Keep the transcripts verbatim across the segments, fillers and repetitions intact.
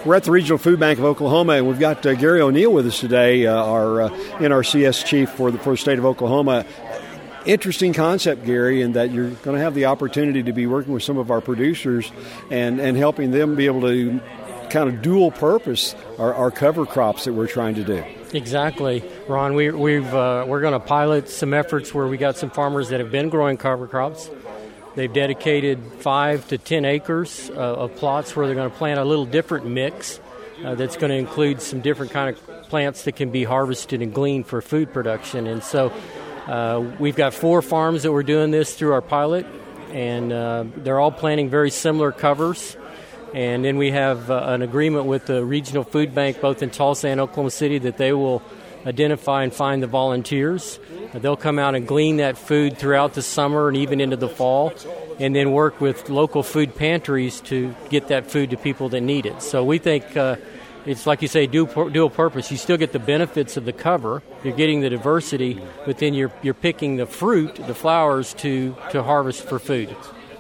We're at the Regional Food Bank of Oklahoma, and we've got uh, Gary O'Neill with us today, uh, our uh, N R C S chief for the, for the state of Oklahoma. Interesting concept, Gary, in that you're going to have the opportunity to be working with some of our producers and, and helping them be able to kind of dual purpose our, our cover crops that we're trying to do. Exactly, Ron. We, we've uh, we're going to pilot some efforts where we got some farmers that have been growing cover crops. They've dedicated five to ten acres uh, of plots where they're going to plant a little different mix uh, that's going to include some different kind of plants that can be harvested and gleaned for food production. And so uh, we've got four farms that we're doing this through our pilot, and uh, they're all planting very similar covers. And then we have uh, an agreement with the Regional Food Bank, both in Tulsa and Oklahoma City, that they will identify and find the volunteers. They'll come out and glean that food throughout the summer and even into the fall, and then work with local food pantries to get that food to people that need it. So we think uh, it's, like you say, dual, dual purpose. You still get the benefits of the cover. You're getting the diversity, but then you're you're picking the fruit, the flowers, to, to harvest for food.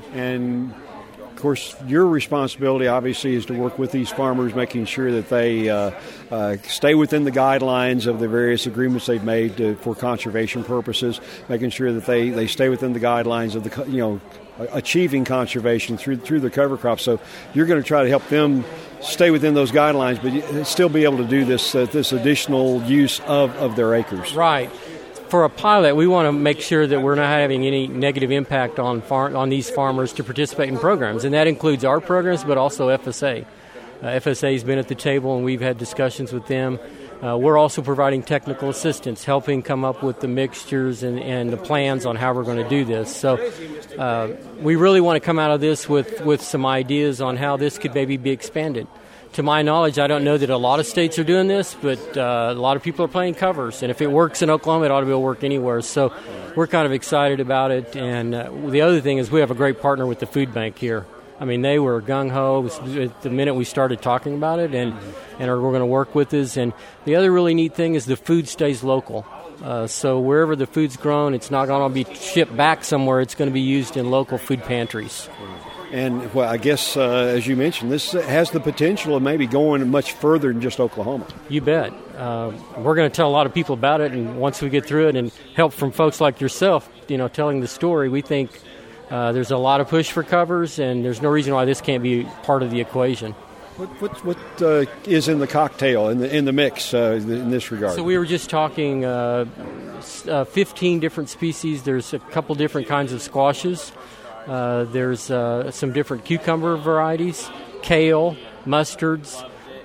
And of course, your responsibility, obviously, is to work with these farmers, making sure that they uh, uh, stay within the guidelines of the various agreements they've made to, for conservation purposes, making sure that they, they stay within the guidelines of the, you know, achieving conservation through through the cover crop. So you're going to try to help them stay within those guidelines, but still be able to do this uh, this additional use of, of their acres. Right. For a pilot, we want to make sure that we're not having any negative impact on far- on these farmers to participate in programs, and that includes our programs, but also F S A. Uh, F S A has been at the table, and we've had discussions with them. Uh, we're also providing technical assistance, helping come up with the mixtures and, and the plans on how we're going to do this. So uh, we really want to come out of this with, with some ideas on how this could maybe be expanded. To my knowledge, I don't know that a lot of states are doing this, but uh, a lot of people are playing covers. And if it works in Oklahoma, it ought to be able to work anywhere. So we're kind of excited about it. And uh, the other thing is we have a great partner with the food bank here. I mean, they were gung-ho the minute we started talking about it, and, and are, we're going to work with us. And the other really neat thing is the food stays local. Uh, so wherever the food's grown, it's not going to be shipped back somewhere. It's going to be used in local food pantries. And, well, I guess, uh, as you mentioned, this has the potential of maybe going much further than just Oklahoma. You bet. Uh, we're going to tell a lot of people about it, and once we get through it and help from folks like yourself, you know, telling the story, we think uh, there's a lot of push for covers, and there's no reason why this can't be part of the equation. What what, what uh, is in the cocktail, in the in the mix uh, in this regard? So we were just talking uh, uh, fifteen different species. There's a couple different kinds of squashes. Uh, there's uh, some different cucumber varieties, kale, mustards,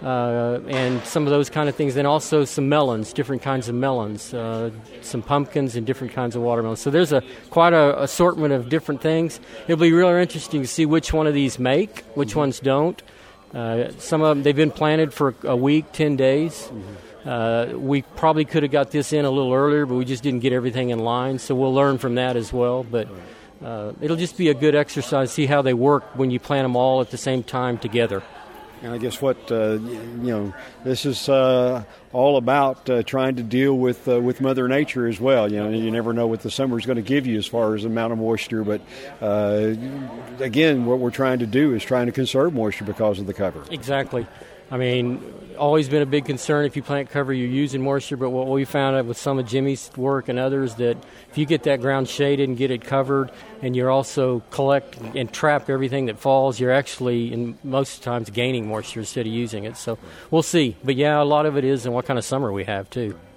uh, and some of those kind of things. And also some melons, different kinds of melons, uh, some pumpkins and different kinds of watermelons. So there's a quite a assortment of different things. It'll be really interesting to see which one of these make, which mm-hmm. ones don't. Uh, some of them, they've been planted for a week, ten days. Mm-hmm. Uh, we probably could have got this in a little earlier, but we just didn't get everything in line. So we'll learn from that as well. But Uh, it'll just be a good exercise, see how they work when you plant them all at the same time together. And I guess what, uh, you know, this is uh, all about uh, trying to deal with uh, with Mother Nature as well. You know, you never know what the summer is going to give you as far as the amount of moisture. But, uh, again, what we're trying to do is trying to conserve moisture because of the cover. Exactly. I mean, always been a big concern if you plant cover, you're using moisture, but what we found out with some of Jimmy's work and others, that if you get that ground shaded and get it covered, and you're also collect and trap everything that falls, you're actually, in most times, gaining moisture instead of using it. So we'll see. But, yeah, a lot of it is and what kind of summer we have, too.